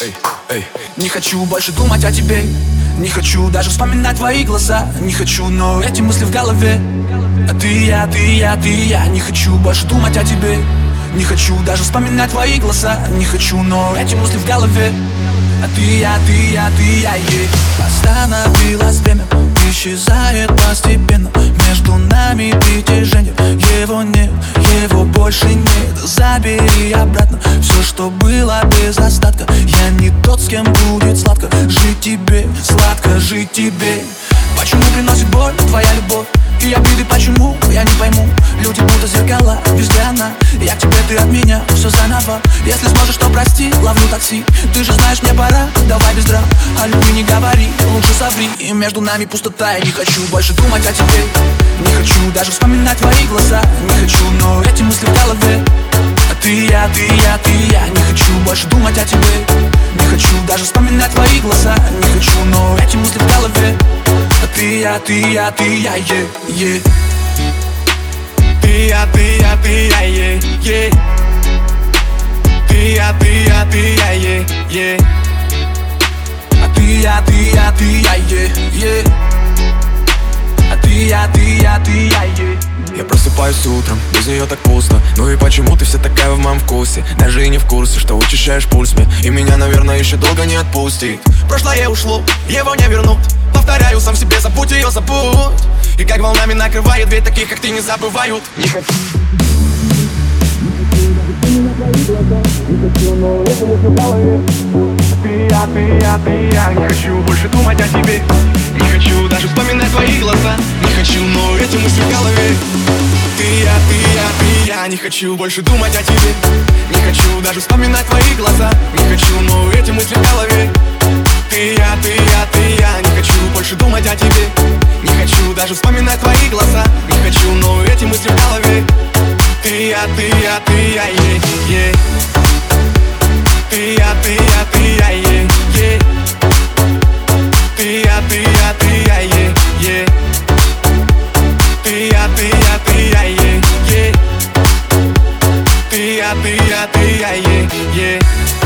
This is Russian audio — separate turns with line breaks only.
Не хочу больше думать о тебе, не хочу даже вспоминать твои глаза. Не хочу, но эти мысли в голове. А ты я, ты я, ты я. Не хочу больше думать о тебе, не хочу даже вспоминать твои глаза. Не хочу, но эти мысли в голове. А ты я, ты я, ты я, Остановилось время, исчезает постепенно. Между нами притяжение, его нет, его больше нет. Забери обратно все, что было без остатка. Я не тот, с кем будет сладко жить тебе, сладко жить тебе. Почему приносит боль твоя любовь? И обиды почему, я не пойму. Люди будто зеркала, везде она. Я к тебе, ты от меня, все заново. Если сможешь, то прости, ловлю такси. Ты же знаешь, мне пора, давай без драм. О любви не говори, лучше соври. И между нами пустота, я не хочу больше думать о тебе. Не хочу даже вспоминать твои глаза. Не хочу, но эти мысли в голове. А ты я, ты я, ты я. Не хочу больше думать о тебе. Не хочу даже вспоминать твои глаза. Не хочу, но эти мысли в голове. А ты я, ты я, ты я, yeah.
Ты я, ты я, ты я, yeah. Ты я, ты я, ты я, yeah.
А ты я, ты я, ты я, yeah. А ты я, ты я, ты я, yeah.
Я просыпаюсь утром, без нее так пусто. Ну и почему ты вся такая в моем вкусе? Даже и не в курсе, что учащаешь пульс мне. И меня, наверное, еще долго не отпустит. Прошлое ушло, его не вернут. Повторяю сам себе, забудь ее, забудь. И как волнами накрывает, ведь таких, как ты, не забывают. Не хочу. Ты я, ты я, ты я. Не хочу больше думать о тебе. Не хочу даже вспоминать твои глаза. Не хочу, но эти мысли в голове. Ты я, ты я, ты я. Не хочу больше думать о тебе. Не хочу даже вспоминать твои глаза. Не хочу, но эти мысли в голове. Ты я, ты я, ты я. Не хочу больше думать о тебе. Не хочу даже вспоминать твои глаза. Не хочу, но эти мысли в голове. Ты я, ты я, ты я, yeah. Ты я, ты я, ты я, yeah. Ты я, ты я, ты я, yeah. Ты я, ты я, ты я, yeah. Ты я, ты я, ты я, yeah.